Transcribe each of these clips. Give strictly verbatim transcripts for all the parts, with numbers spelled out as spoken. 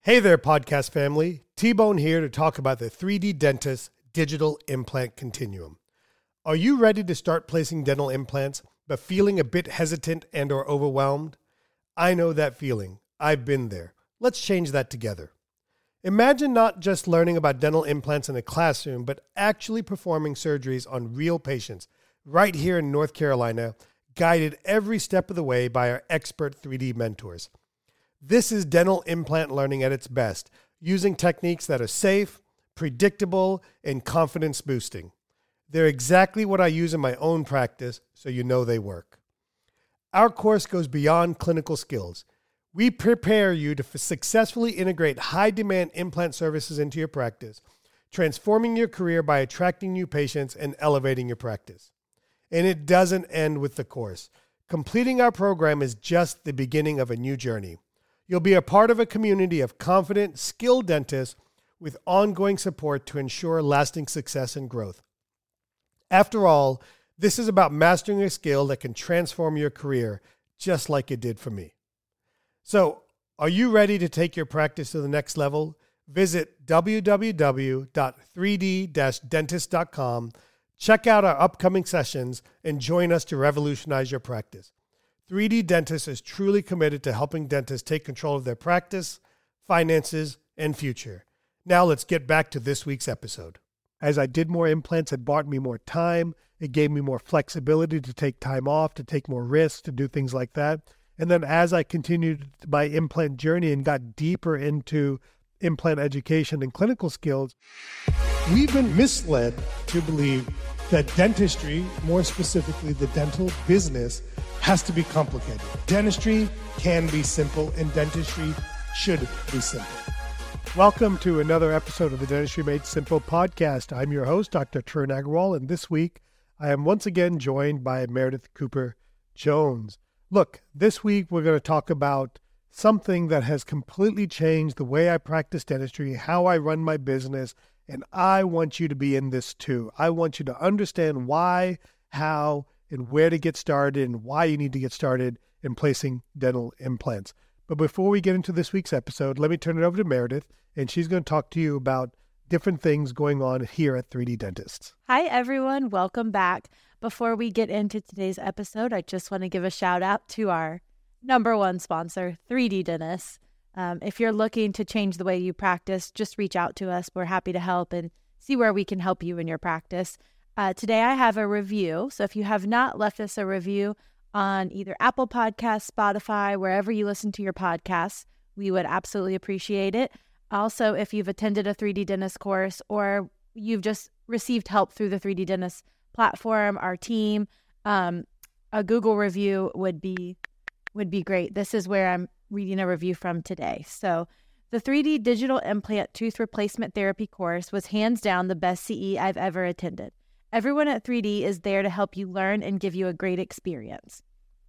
Hey there, podcast family. T-Bone here to talk about the three D Dentist Digital Implant Continuum. Are you ready to start placing dental implants, but feeling a bit hesitant and or overwhelmed? I know that feeling. I've been there. Let's change that together. Imagine not just learning about dental implants in a classroom, but actually performing surgeries on real patients right here in North Carolina, guided every step of the way by our expert three D mentors. This is dental implant learning at its best, using techniques that are safe, predictable, and confidence boosting. They're exactly what I use in my own practice, so you know they work. Our course goes beyond clinical skills. We prepare you to f- successfully integrate high-demand implant services into your practice, transforming your career by attracting new patients and elevating your practice. And it doesn't end with the course. Completing our program is just the beginning of a new journey. You'll be a part of a community of confident, skilled dentists with ongoing support to ensure lasting success and growth. After all, this is about mastering a skill that can transform your career, just like it did for me. So, are you ready to take your practice to the next level? Visit w w w dot three d dash dentist dot com, check out our upcoming sessions, and join us to revolutionize your practice. three D Dentist is truly committed to helping dentists take control of their practice, finances, and future. Now let's get back to this week's episode. As I did more implants, it bought me more time. It gave me more flexibility to take time off, to take more risks, to do things like that. And then as I continued my implant journey and got deeper into implant education and clinical skills, we've been misled to believe that dentistry, more specifically the dental business, has to be complicated. Dentistry can be simple, and dentistry should be simple. Welcome to another episode of the Dentistry Made Simple podcast. I'm your host, Doctor Tarun Agarwal, and this week I am once again joined by Meredith Cooper Jones. Look, this week we're going to talk about something that has completely changed the way I practice dentistry, how I run my business, and I want you to be in this too. I want you to understand why, how, and where to get started and why you need to get started in placing dental implants. But before we get into this week's episode, let me turn it over to Meredith, and she's going to talk to you about different things going on here at three D Dentists. Hi, everyone. Welcome back. Before we get into today's episode, I just want to give a shout out to our number one sponsor, three D Dentists. Um, if you're looking to change the way you practice, just reach out to us. We're happy to help and see where we can help you in your practice. Uh, today I have a review. So if you have not left us a review on either Apple Podcasts, Spotify, wherever you listen to your podcasts, we would absolutely appreciate it. Also, if you've attended a three D Dentist course or you've just received help through the three D Dentist platform, our team, um, a Google review would be would be great. This is where I'm reading a review from today. So the three D Digital Implant Tooth Replacement Therapy course was hands down the best C E I've ever attended. Everyone at three D is there to help you learn and give you a great experience.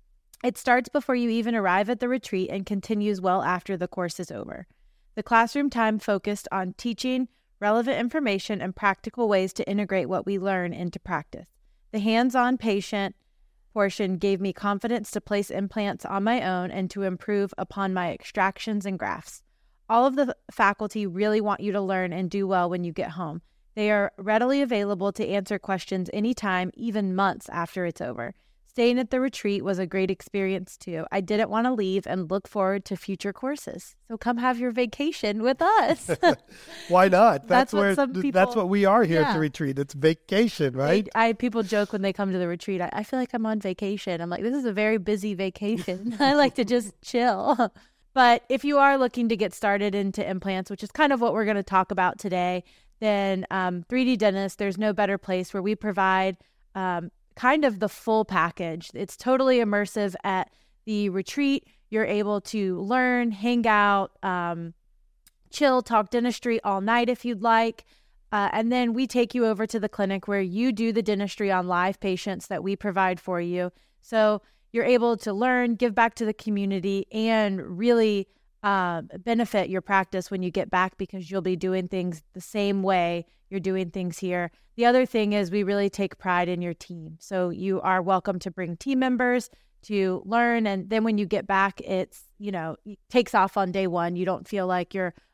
It starts before you even arrive at the retreat and continues well after the course is over. The classroom time focused on teaching relevant information and practical ways to integrate what we learn into practice. The hands-on patient portion gave me confidence to place implants on my own and to improve upon my extractions and grafts. All of the faculty really want you to learn and do well when you get home. They are readily available to answer questions anytime, even months after it's over. Staying at the retreat was a great experience too. I didn't want to leave and look forward to future courses. So come have your vacation with us. Why not? That's, That's what where some people, that's what we are here yeah. at the retreat. It's vacation, right? I, I people joke when they come to the retreat. I, I feel like I'm on vacation. I'm like, this is a very busy vacation. I like to just chill. But if you are looking to get started into implants, which is kind of what we're going to talk about today, then um, three D Dentist, there's no better place where we provide um, kind of the full package. It's totally immersive at the retreat. You're able to learn, hang out, um, chill, talk dentistry all night if you'd like. Uh, and then we take you over to the clinic where you do the dentistry on live patients that we provide for you. So you're able to learn, give back to the community, and really uh, benefit your practice when you get back because you'll be doing things the same way you're doing things here. The other thing is we really take pride in your team. So you are welcome to bring team members to learn. And then when you get back, it's, you know, it takes off on day one. You don't feel like you're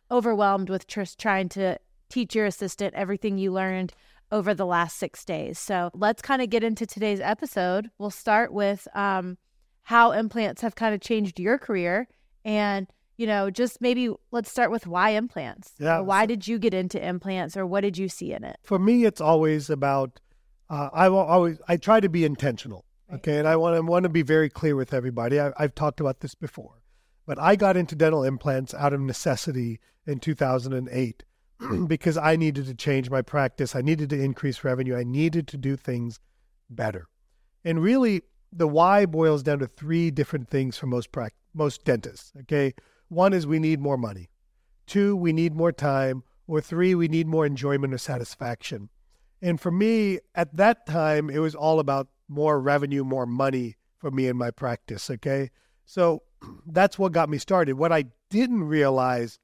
overwhelmed with just trying to teach your assistant everything you learned over the last six days. So let's kind of get into today's episode. We'll start with um, how implants have kind of changed your career, and you know, just maybe let's start with why implants. Yeah. So why did you get into implants, or what did you see in it? For me, it's always about, uh, I will always, I try to be intentional. Right. Okay. And I want to want to be very clear with everybody. I, I've talked about this before, but I got into dental implants out of necessity in two thousand eight because I needed to change my practice. I needed to increase revenue. I needed to do things better. And really, the why boils down to three different things for most prac- most dentists. Okay. One is we need more money. Two, we need more time. Or three, we need more enjoyment or satisfaction. And for me, at that time, it was all about more revenue, more money for me in my practice, okay? So that's what got me started. What I didn't realize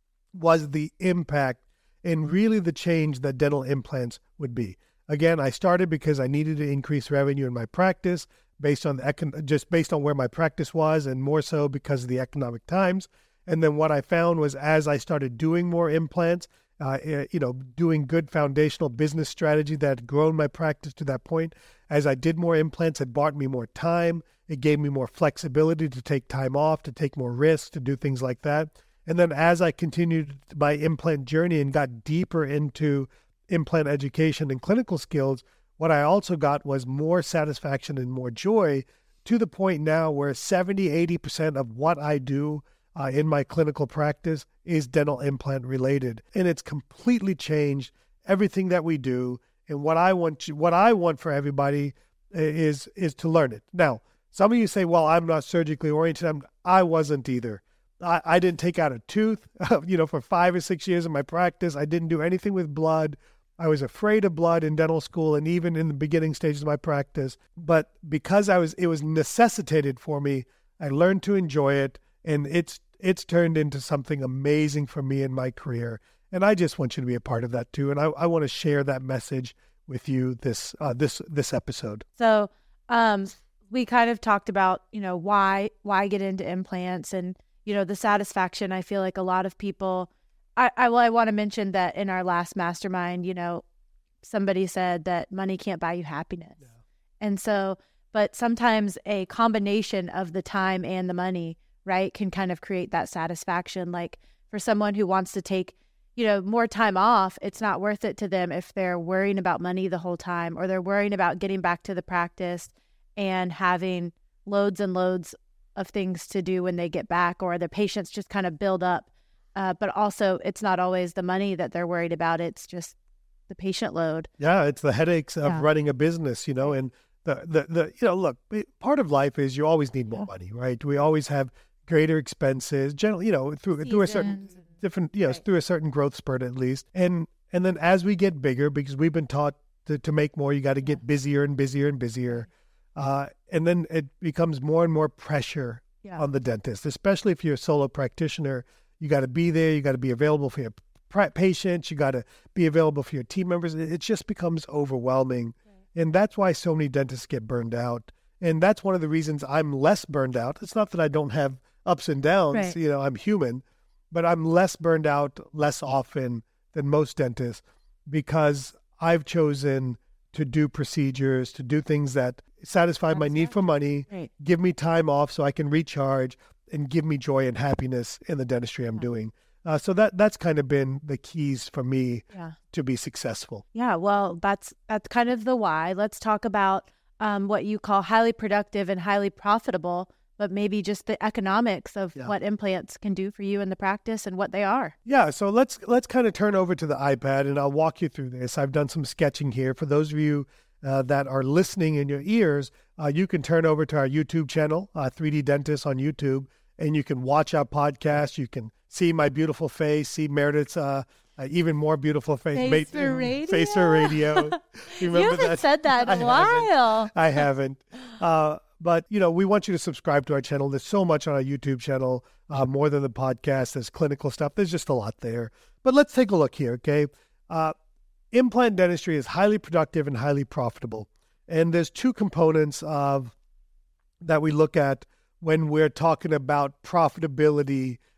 was the impact and really the change that dental implants would be. Again, I started because I needed to increase revenue in my practice based on the econ- just based on where my practice was, and more so because of the economic times. And then what I found was as I started doing more implants, uh, you know, doing good foundational business strategy that had grown my practice to that point, as I did more implants, it bought me more time. It gave me more flexibility to take time off, to take more risks, to do things like that. And then as I continued my implant journey and got deeper into implant education and clinical skills, what I also got was more satisfaction and more joy, to the point now where seventy, eighty percent of what I do uh, in my clinical practice is dental implant related. And it's completely changed everything that we do. And what I want you, what I want for everybody is, is to learn it. Now, some of you say, well, I'm not surgically oriented. I'm, I wasn't either. I, I didn't take out a tooth, you know, for five or six years of my practice. I didn't do anything with blood. I was afraid of blood in dental school and even in the beginning stages of my practice. But because I was, it was necessitated for me, I learned to enjoy it, and it's it's turned into something amazing for me in my career. And I just want you to be a part of that too. And I, I want to share that message with you this uh, this this episode. So um, we kind of talked about, you know, why why get into implants, and you know, the satisfaction. I feel like a lot of people. I, I well, I want to mention that in our last mastermind, you know, somebody said that money can't buy you happiness. Yeah. And so, but sometimes a combination of the time and the money, right, can kind of create that satisfaction. Like for someone who wants to take, you know, more time off, it's not worth it to them if they're worrying about money the whole time, or they're worrying about getting back to the practice and having loads and loads of things to do when they get back, or the patients just kind of build up. Uh, but also, it's not always the money that they're worried about. It's just the patient load. Yeah, it's the headaches of yeah. running a business, you know, and the, the, the, you know, look, part of life is you always need more yeah. money, right? We always have greater expenses, generally, you know, through Seasons. through a certain different, you know, right. through a certain growth spurt at least. And and then as we get bigger, because we've been taught to, to make more, you got to get yeah. busier and busier and busier. Uh, and then it becomes more and more pressure yeah. on the dentist, especially if you're a solo practitioner. You got to be there. You got to be available for your patients. You got to be available for your team members. It just becomes overwhelming. Right. And that's why so many dentists get burned out. And that's one of the reasons I'm less burned out. It's not that I don't have ups and downs. Right. You know, I'm human, but I'm less burned out less often than most dentists, because I've chosen to do procedures, to do things that satisfy that's my need for money, right. give me time off so I can recharge, and give me joy and happiness in the dentistry I'm yeah. doing. Uh, so that that's kind of been the keys for me yeah. to be successful. Yeah, well, that's that's kind of the why. Let's talk about um, what you call highly productive and highly profitable, but maybe just the economics of yeah. what implants can do for you in the practice and what they are. Yeah, so let's let's kind of turn over to the iPad, and I'll walk you through this. I've done some sketching here. For those of you uh, that are listening in your ears, uh, you can turn over to our YouTube channel, uh, three D Dentist on YouTube, and you can watch our podcast. You can see my beautiful face, see Meredith's uh, uh, even more beautiful face. Face Ma- for radio. Face for radio. You, you haven't that? said that in a while. I haven't. Uh, but, you know, we want you to subscribe to our channel. There's so much on our YouTube channel, uh, more than the podcast. There's clinical stuff. There's just a lot there. But let's take a look here, okay? Uh, implant dentistry is highly productive and highly profitable. And there's two components of that we look at when we're talking about profitability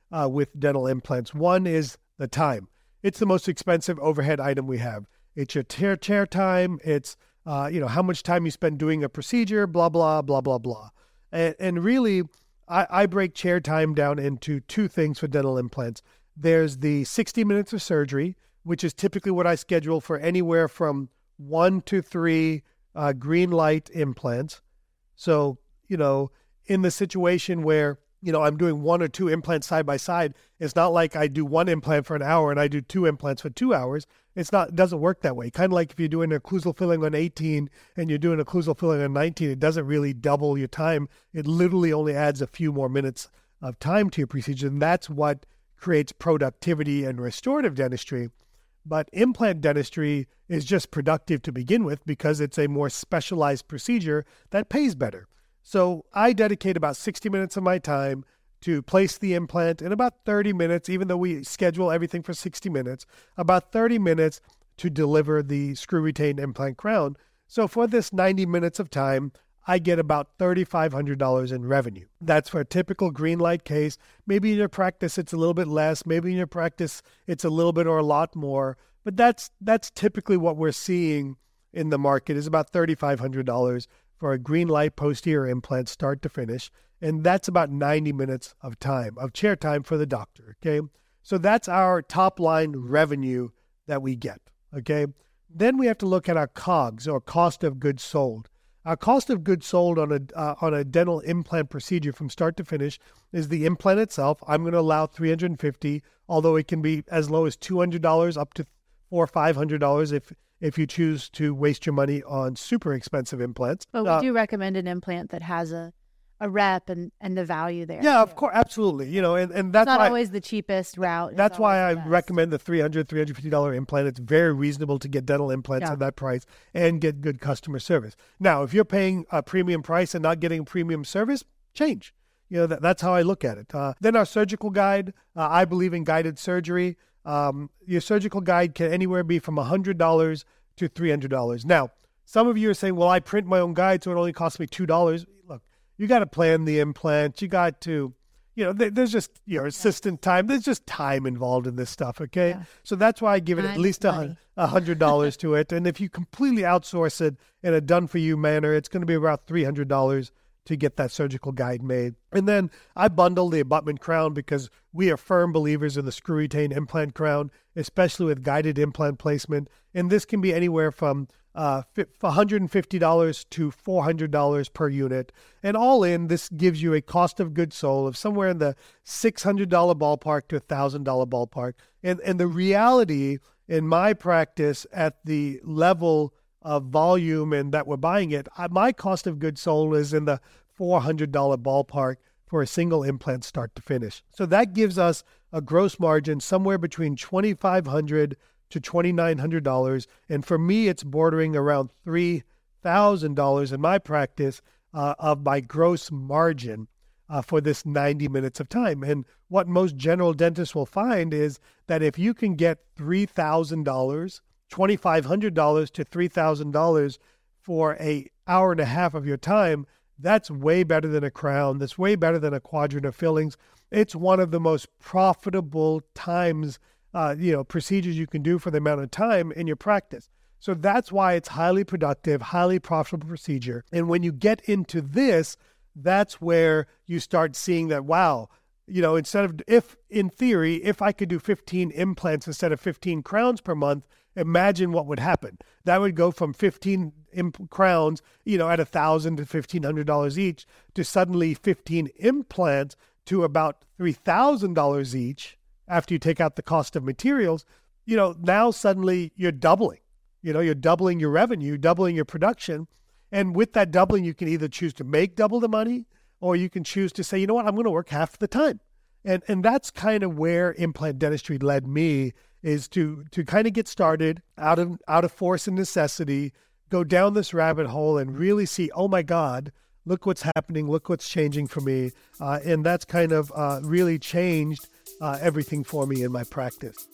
uh, with dental implants. One is the time. It's the most expensive overhead item we have. It's your chair, chair time. It's uh, you know how much time you spend doing a procedure, blah, blah, blah, blah, blah. And, and really, I, I break chair time down into two things for dental implants. There's the sixty minutes of surgery, which is typically what I schedule for anywhere from one to three uh, green light implants. So, you know, in the situation where, you know, I'm doing one or two implants side by side, it's not like I do one implant for an hour and I do two implants for two hours. It's not, it doesn't work that way. Kind of like if you're doing an occlusal filling on eighteen and you're doing an occlusal filling on nineteen, it doesn't really double your time. It literally only adds a few more minutes of time to your procedure. And that's what creates productivity and restorative dentistry. But implant dentistry is just productive to begin with because it's a more specialized procedure that pays better. So I dedicate about sixty minutes of my time to place the implant, and about thirty minutes, even though we schedule everything for sixty minutes, about thirty minutes to deliver the screw retained implant crown. So for this ninety minutes of time, I get about three thousand five hundred dollars in revenue. That's for a typical green light case. Maybe in your practice, it's a little bit less. Maybe in your practice, it's a little bit or a lot more. But that's that's typically what we're seeing in the market is about three thousand five hundred dollars for a green light posterior implant start to finish. And that's about ninety minutes of time, of chair time for the doctor, okay? So that's our top line revenue that we get, okay? Then we have to look at our COGS, or cost of goods sold. Our cost of goods sold on a uh, on a dental implant procedure from start to finish is the implant itself. I'm going to allow three hundred fifty dollars, although it can be as low as two hundred dollars up to four hundred dollars, five hundred dollars if if you choose to waste your money on super expensive implants. But we uh, do recommend an implant that has a, a rep and, and the value there. Yeah, of course, absolutely. You know, and, and that's it's not why, always the cheapest route. It's That's why I the recommend the three hundred dollars, three hundred fifty dollars implant. It's very reasonable to get dental implants Yeah. at that price and get good customer service. Now, if you're paying a premium price and not getting premium service, change. You know, that, that's how I look at it. Uh, then our surgical guide, uh, I believe in guided surgery. Um, your surgical guide can anywhere be from one hundred dollars to three hundred dollars. Now, some of you are saying, well, I print my own guide, so it only costs me two dollars. Look, you got to plan the implant. You got to, you know, there, there's just, you know, assistant time. There's just time involved in this stuff, okay? Yeah. So that's why I give it Time at least is a money. one hundred dollars to it. And if you completely outsource it in a done-for-you manner, it's going to be about three hundred dollars to get that surgical guide made. And then I bundle the abutment crown because we are firm believers in the screw retained implant crown, especially with guided implant placement. And this can be anywhere from uh, one hundred fifty dollars to four hundred dollars per unit. And all in, this gives you a cost of goods sold of somewhere in the six hundred dollars ballpark to one thousand dollars ballpark. And, and the reality in my practice at the level of volume and that we're buying it, I, my cost of goods sold is in the four hundred dollars ballpark for a single implant start to finish. So that gives us a gross margin somewhere between twenty-five hundred dollars to twenty-nine hundred dollars. And for me, it's bordering around three thousand dollars in my practice uh, of my gross margin uh, for this ninety minutes of time. And what most general dentists will find is that if you can get three thousand dollars, twenty-five hundred dollars to three thousand dollars for a hour and a half of your time, that's way better than a crown. That's way better than a quadrant of fillings. It's one of the most profitable times, uh, you know, procedures you can do for the amount of time in your practice. So that's why it's highly productive, highly profitable procedure. And when you get into this, that's where you start seeing that, wow, you know, instead of, if in theory, if I could do fifteen implants instead of fifteen crowns per month, imagine what would happen. That would go from fifteen imp- crowns, you know, at one thousand dollars to fifteen hundred dollars each, to suddenly fifteen implants to about three thousand dollars each after you take out the cost of materials. You know, now suddenly you're doubling. You know, you're doubling your revenue, doubling your production. And with that doubling, you can either choose to make double the money, or you can choose to say, you know what, I'm going to work half the time. And and that's kind of where implant dentistry led me, is to to kind of get started out of out of force and necessity, go down this rabbit hole and really see, oh my God, look what's happening, look what's changing for me. Uh, and that's kind of uh, really changed uh, everything for me in my practice.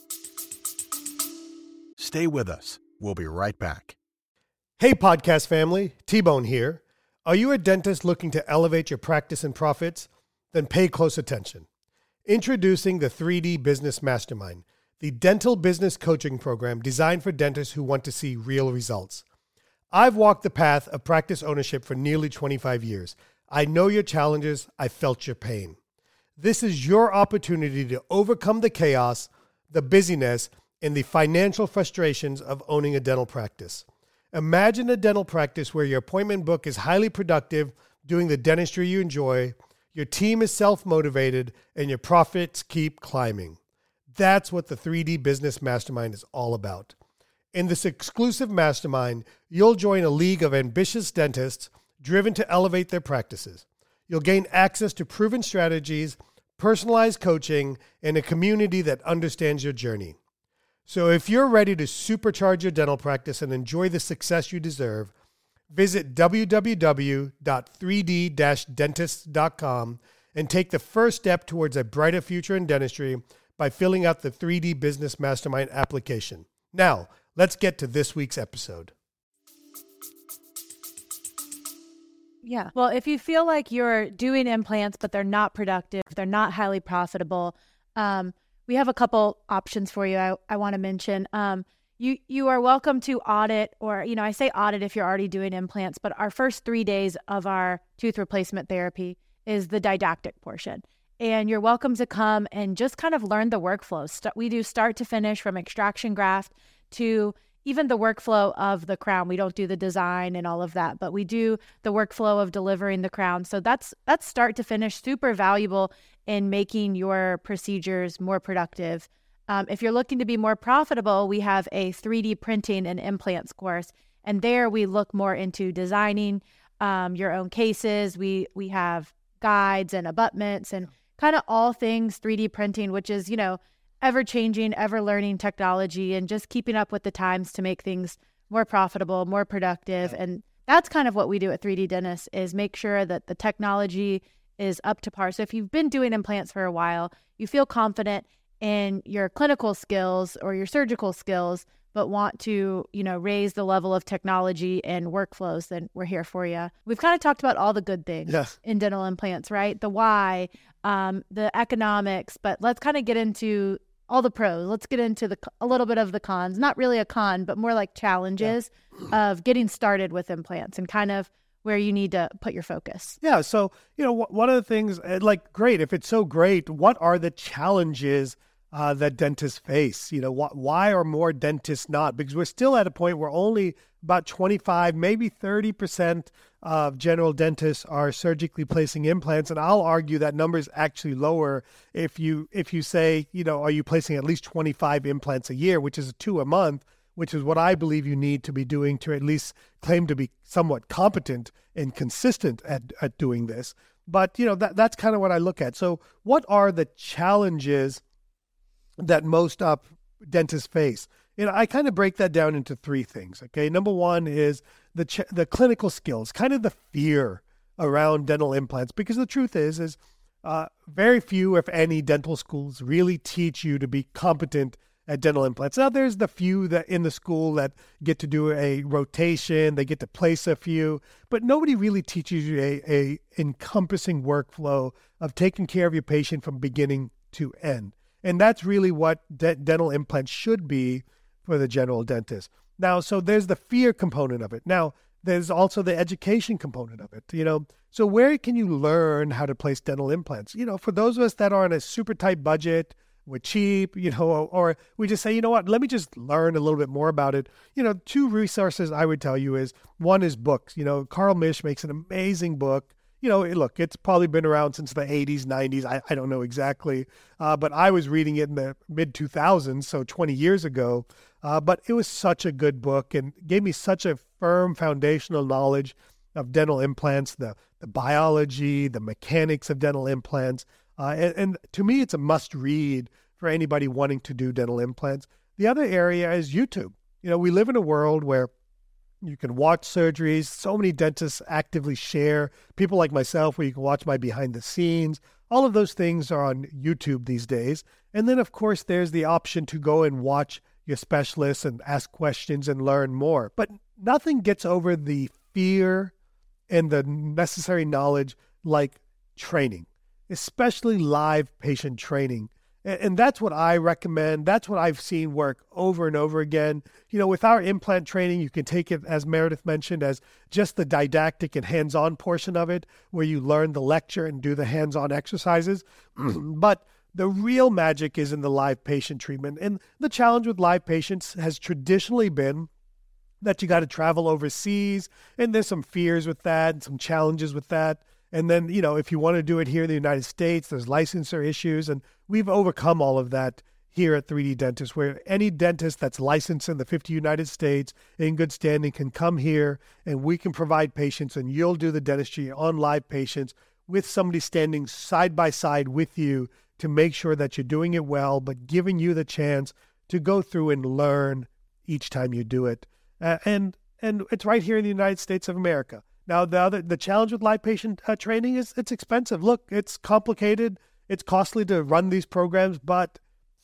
Stay with us. We'll be right back. Hey, podcast family, T-Bone here. Are you a dentist looking to elevate your practice and profits? Then pay close attention. Introducing the three D Business Mastermind, the dental business coaching program designed for dentists who want to see real results. I've walked the path of practice ownership for nearly twenty-five years. I know your challenges. I felt your pain. This is your opportunity to overcome the chaos, the busyness, and the financial frustrations of owning a dental practice. Imagine a dental practice where your appointment book is highly productive, doing the dentistry you enjoy, your team is self-motivated, and your profits keep climbing. That's what the three D Business Mastermind is all about. In this exclusive mastermind, you'll join a league of ambitious dentists driven to elevate their practices. You'll gain access to proven strategies, personalized coaching, and a community that understands your journey. So if you're ready to supercharge your dental practice and enjoy the success you deserve, visit w w w dot three d dash dentist dot com and take the first step towards a brighter future in dentistry by filling out the three D Business Mastermind application. Now, let's get to this week's episode. Yeah. Well, if you feel like you're doing implants, but they're not productive, they're not highly profitable, um, we have a couple options for you I, I want to mention. Um, you you are welcome to audit, or, you know, I say audit if you're already doing implants, but our first three days of our tooth replacement therapy is the didactic portion. And you're welcome to come and just kind of learn the workflow. St- we do start to finish, from extraction graft to even the workflow of the crown. We don't do the design and all of that, but we do the workflow of delivering the crown. So that's that's start to finish, super valuable in making your procedures more productive. Um, if you're looking to be more profitable, we have a three D printing and implants course. And there we look more into designing um, your own cases. We we have guides and abutments and kind of all things three D printing, which is, you know, ever-changing, ever-learning technology, and just keeping up with the times to make things more profitable, more productive. Yeah. And that's kind of what we do at three D Dentists, is make sure that the technology is up to par. So if you've been doing implants for a while, you feel confident in your clinical skills or your surgical skills, but want to, you know, raise the level of technology and workflows, then we're here for you. We've kind of talked about all the good things yes. in dental implants, right? The why, um, the economics, but let's kind of get into all the pros. Let's get into the a little bit of the cons. Not really a con, but more like challenges yeah. of getting started with implants and kind of where you need to put your focus. Yeah. So, you know, one of the things, like, great, if it's so great, what are the challenges uh, that dentists face? You know, wh- why are more dentists not? Because we're still at a point where only about twenty-five, maybe thirty percent of general dentists are surgically placing implants. And I'll argue that number is actually lower if you if you say, you know, are you placing at least twenty-five implants a year, which is two a month, which is what I believe you need to be doing to at least claim to be somewhat competent and consistent at, at doing this. But, you know, that that's kind of what I look at. So what are the challenges that most uh, dentists face? You know, I kind of break that down into three things. Okay, number one is the ch- the clinical skills, kind of the fear around dental implants, because the truth is, is uh, very few, if any, dental schools really teach you to be competent at dental implants. Now, there's the few that in the school that get to do a rotation, they get to place a few, but nobody really teaches you a, a encompassing workflow of taking care of your patient from beginning to end. And that's really what de- dental implants should be for the general dentist. Now, so there's the fear component of it. Now, there's also the education component of it. You know, so where can you learn how to place dental implants? You know, for those of us that are on a super tight budget, we're cheap, you know, or we just say, you know what, let me just learn a little bit more about it. You know, two resources I would tell you is, one is books. You know, Carl Misch makes an amazing book. You know, look, it's probably been around since the eighties, nineties. I, I don't know exactly. Uh, but I was reading it in the mid two thousands, so twenty years ago. Uh, but it was such a good book and gave me such a firm foundational knowledge of dental implants, the, the biology, the mechanics of dental implants. Uh, and, and to me, it's a must read for anybody wanting to do dental implants. The other area is YouTube. You know, we live in a world where you can watch surgeries. So many dentists actively share. People like myself, where you can watch my behind the scenes. All of those things are on YouTube these days. And then, of course, there's the option to go and watch your specialists and ask questions and learn more. But nothing gets over the fear and the necessary knowledge like training. especially live patient training. And, and that's what I recommend. That's what I've seen work over and over again. You know, with our implant training, you can take it, as Meredith mentioned, as just the didactic and hands-on portion of it, where you learn the lecture and do the hands-on exercises. But the real magic is in the live patient treatment. And the challenge with live patients has traditionally been that you got to travel overseas, and there's some fears with that and some challenges with that. And then, you know, if you want to do it here in the United States, there's licensure issues, and we've overcome all of that here at three D Dentist, where any dentist that's licensed in the fifty United States in good standing can come here, and we can provide patients, and you'll do the dentistry on live patients with somebody standing side by side with you to make sure that you're doing it well, but giving you the chance to go through and learn each time you do it. Uh, and and it's right here in the United States of America. Now, the other, the challenge with live patient uh, training is it's expensive. Look, it's complicated. It's costly to run these programs, but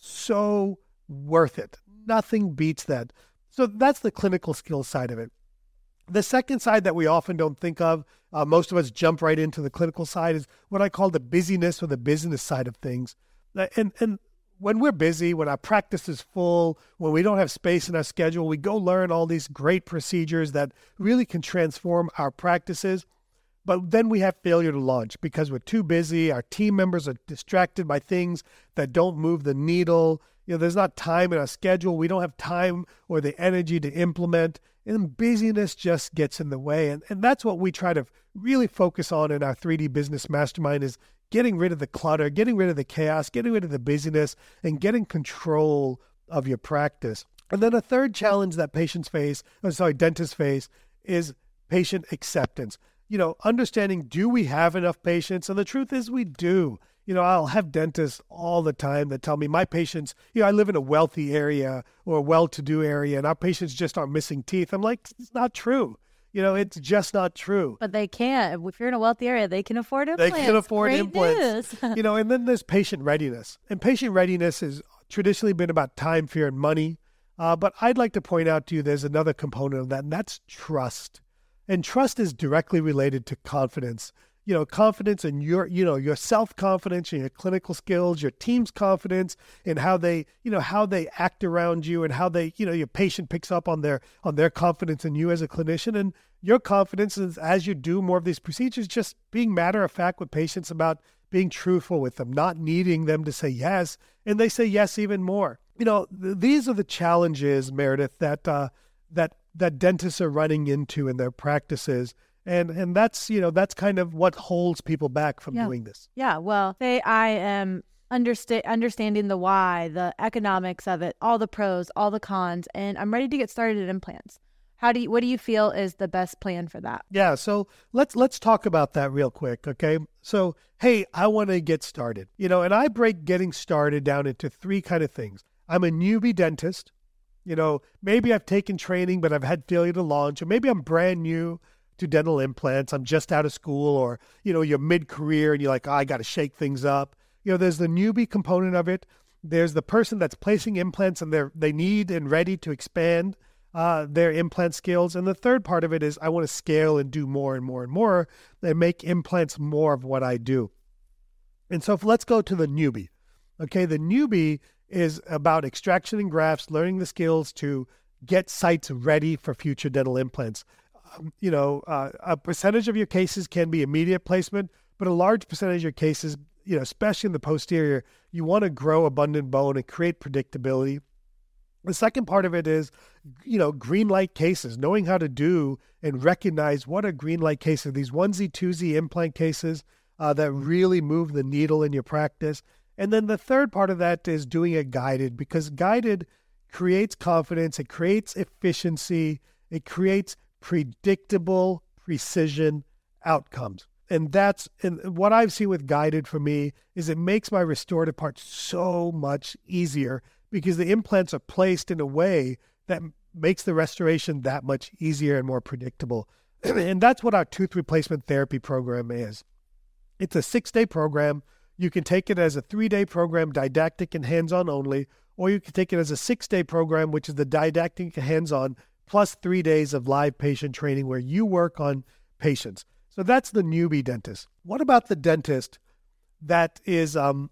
so worth it. Nothing beats that. So that's the clinical skill side of it. The second side that we often don't think of, uh, most of us jump right into the clinical side, is what I call the busyness or the business side of things. And and when we're busy, when our practice is full, when we don't have space in our schedule, we go learn all these great procedures that really can transform our practices. But then we have failure to launch because we're too busy. Our team members are distracted by things that don't move the needle. You know, there's not time in our schedule. We don't have time or the energy to implement. And busyness just gets in the way. And, and that's what we try to really focus on in our three D Business Mastermind, is getting rid of the clutter, getting rid of the chaos, getting rid of the busyness, and getting control of your practice. And then a third challenge that patients face, or sorry, dentists face, is patient acceptance. You know, understanding, do we have enough patients? And the truth is we do. You know, I'll have dentists all the time that tell me, my patients, you know, I live in a wealthy area or a well-to-do area, and our patients just aren't missing teeth. I'm like, it's not true. You know, it's just not true. But they can't. If you're in a wealthy area, they can afford implants. They can afford Great implants. You know, and then there's patient readiness. And patient readiness has traditionally been about time, fear, and money. Uh, but I'd like to point out to you there's another component of that, and that's trust. And trust is directly related to confidence. You know, confidence in your, you know, your self-confidence and your clinical skills, your team's confidence in how they, you know, how they act around you, and how they, you know, your patient picks up on their, on their confidence in you as a clinician. And your confidence is, as you do more of these procedures, just being matter of fact with patients about being truthful with them, not needing them to say yes. And they say yes even more. You know, th- these are the challenges, Meredith, that, uh, that, that dentists are running into in their practices. And and that's, you know, that's kind of what holds people back from yeah. doing this. Yeah, well, say I am understa- understanding the why, the economics of it, all the pros, all the cons, and I'm ready to get started at implants. How do you, what do you feel is the best plan for that? Yeah, so let's let's talk about that real quick, okay? So, hey, I want to get started. You know, and I break getting started down into three kind of things. I'm a newbie dentist. You know, maybe I've taken training, but I've had failure to launch, or maybe I'm brand new to dental implants. I'm just out of school, or, you know, you're mid-career and you're like, oh, I got to shake things up. You know, there's the newbie component of it. There's the person that's placing implants and they're, they need and ready to expand uh, their implant skills. And the third part of it is I want to scale and do more and more and more and make implants more of what I do. And so if, let's go to the newbie. Okay, the newbie is about extraction and grafts, learning the skills to get sites ready for future dental implants. Um, you know, uh, a percentage of your cases can be immediate placement, but a large percentage of your cases, you know, especially in the posterior, you want to grow abundant bone and create predictability. The second part of it is, you know, green light cases, knowing how to do and recognize what are green light cases, these onesie, twosie implant cases uh, that really move the needle in your practice. And then the third part of that is doing it guided, because guided creates confidence, it creates efficiency, it creates predictable precision outcomes. And that's, and what I've seen with guided for me is it makes my restorative part so much easier, because the implants are placed in a way that makes the restoration that much easier and more predictable. And that's what our tooth replacement therapy program is. It's a six-day program. You can take it as a three-day program, didactic and hands-on only, or you can take it as a six-day program, which is the didactic and hands-on, plus three days of live patient training where you work on patients. So that's the newbie dentist. What about the dentist that is um,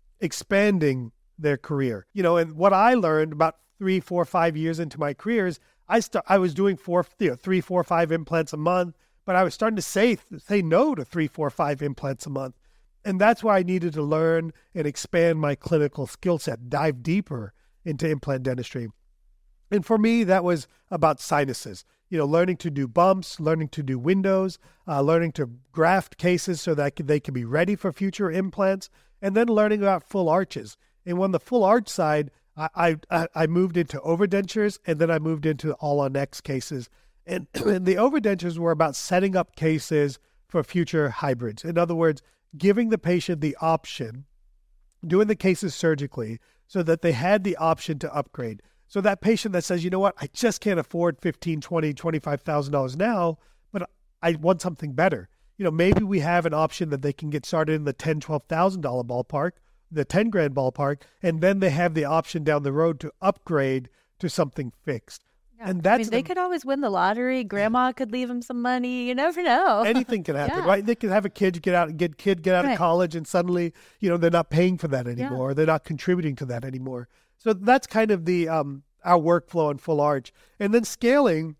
expanding their career. You know, and what I learned about three, four, five years into my careers, I st- I was doing four, you know, three, four, five implants a month, but I was starting to say say no to three, four, five implants a month. And that's why I needed to learn and expand my clinical skill set, dive deeper into implant dentistry. And for me, that was about sinuses, you know, learning to do bumps, learning to do windows, uh, learning to graft cases so that they can be ready for future implants, and then learning about full arches. And on the full arch side, I, I, I moved into overdentures, and then I moved into all-on-X cases. And, and the overdentures were about setting up cases for future hybrids. In other words, giving the patient the option, doing the cases surgically so that they had the option to upgrade. So that patient that says, you know what, I just can't afford fifteen thousand dollars, twenty thousand dollars, twenty-five thousand dollars now, but I want something better. You know, maybe we have an option that they can get started in the ten thousand dollars, twelve thousand dollars ballpark, the ten grand ballpark, and then they have the option down the road to upgrade to something fixed. Yeah. And that's I mean, they the, could always win the lottery. Grandma could leave them some money. You never know. Anything can happen, Yeah. right? They could have a kid get out, get kid get out Right. of college, and suddenly, you know, they're not paying for that anymore. Yeah. They're not contributing to that anymore. So that's kind of the um, our workflow on full arch, and then scaling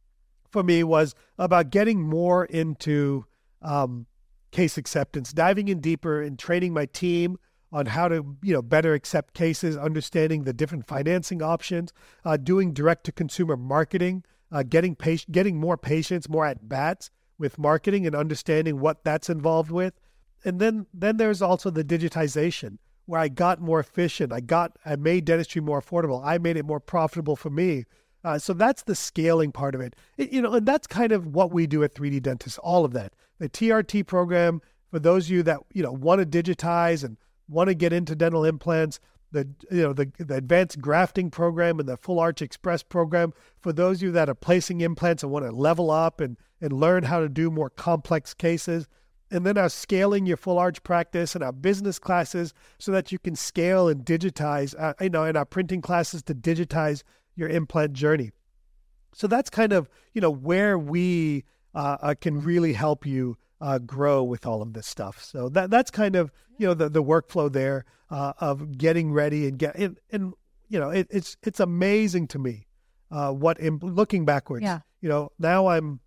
for me was about getting more into um, case acceptance, diving in deeper, and training my team on how to, you know, better accept cases, understanding the different financing options, uh, doing direct-to-consumer marketing, uh, getting patient, getting more patients, more at-bats with marketing and understanding what that's involved with. And then, then there's also the digitization, where I got more efficient. I got, I made dentistry more affordable. I made it more profitable for me. Uh, so that's the scaling part of it. it. You know, and that's kind of what we do at three D Dentists, all of that. The T R T program, for those of you that, you know, want to digitize and want to get into dental implants, the you know the, the advanced grafting program and the Full Arch Express program for those of you that are placing implants and want to level up and, and learn how to do more complex cases. And then our scaling your full arch practice and our business classes so that you can scale and digitize, uh, you know, and our printing classes to digitize your implant journey. So that's kind of, you know, where we uh, uh, can really help you Uh, grow with all of this stuff. So that that's kind of, you know, the, the workflow there uh, of getting ready and get and, and you know, it, it's it's amazing to me uh, what imp- looking backwards. Yeah. You know, now I'm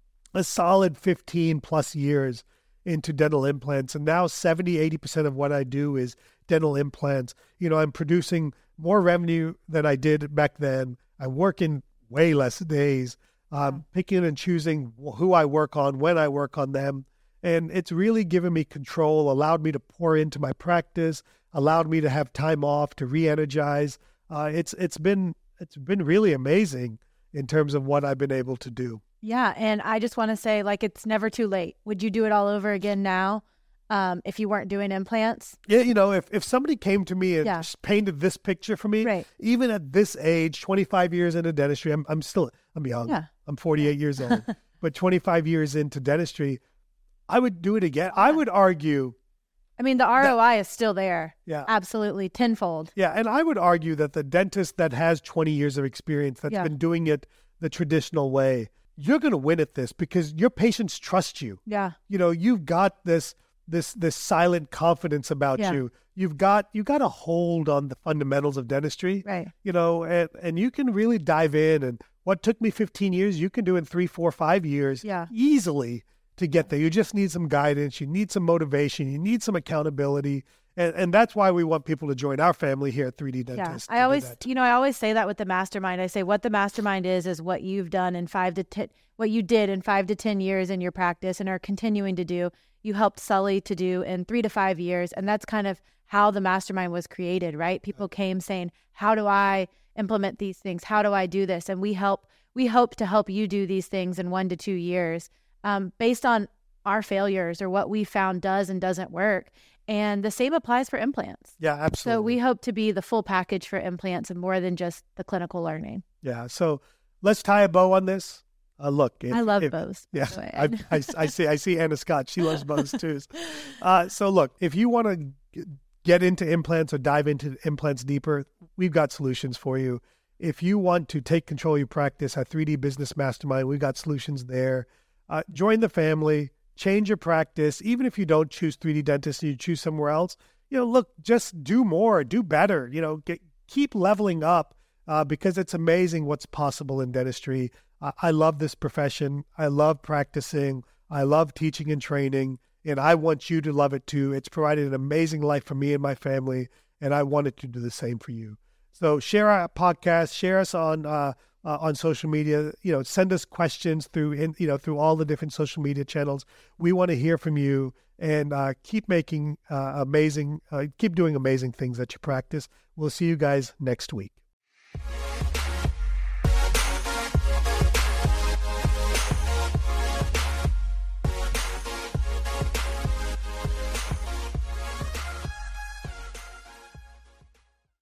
a solid fifteen plus years into dental implants, and now seventy, eighty percent of what I do is dental implants. You know, I'm producing more revenue than I did back then. I'm working way less days. Um, picking and choosing who I work on, when I work on them. And it's really given me control, allowed me to pour into my practice, allowed me to have time off to re-energize. Uh, it's it's been it's been really amazing in terms of what I've been able to do. Yeah. And I just want to say, like, it's never too late. Would you do it all over again now um, if you weren't doing implants? Yeah, you know, if, if somebody came to me and Yeah. just painted this picture for me, Right. even at this age, twenty-five years into dentistry, I'm I'm still I'm young. Yeah. I'm forty-eight years old, but twenty-five years into dentistry, I would do it again. I would argue, I mean, the R O I is still there. yeah, Absolutely. Tenfold. yeah, and I would argue that the dentist that has twenty years of experience, that's Yeah. been doing it the traditional way, you're going to win at this because your patients trust you. Yeah. You know, you've got this this this silent confidence about Yeah. you. You've got you got a hold on the fundamentals of dentistry. Right. You know, and and you can really dive in. And what took me fifteen years, you can do in three, four, five years Yeah. easily to get there. You just need some guidance. You need some motivation. You need some accountability. And and that's why we want people to join our family here at three D Dentist. Yeah. I always, you know, I always say that with the mastermind. I say what the mastermind is, is what you've done in five to ten, what you did in five to ten years in your practice and are continuing to do. You helped Sully to do in three to five years. And that's kind of how the mastermind was created, right? People came saying, how do I implement these things? How do I do this? And we help, we hope to help you do these things in one to two years um, based on our failures or what we found does and doesn't work. And the same applies for implants. Yeah, absolutely. So we hope to be the full package for implants and more than just the clinical learning. Yeah. So let's tie a bow on this. Uh, look, if, I love if, bows. by Yeah, the way. I, I, I see. I see Anna Scott. She loves bows too. Uh, so look, if you want to get into implants or dive into implants deeper, we've got solutions for you. If you want to take control of your practice, our three D Business Mastermind, we've got solutions there. Uh, join the family. change your practice. Even if you don't choose three D dentist and you choose somewhere else, you know, look, just do more, do better, you know, get, keep leveling up uh, because it's amazing what's possible in dentistry. Uh, I love this profession. I love practicing. I love teaching and training, and I want you to love it too. It's provided an amazing life for me and my family, and I want it to do the same for you. So share our podcast, share us on uh, uh, on social media. You know, send us questions through in, you know through all the different social media channels. We want to hear from you, and uh, keep making uh, amazing, uh, keep doing amazing things at your practice. We'll see you guys next week.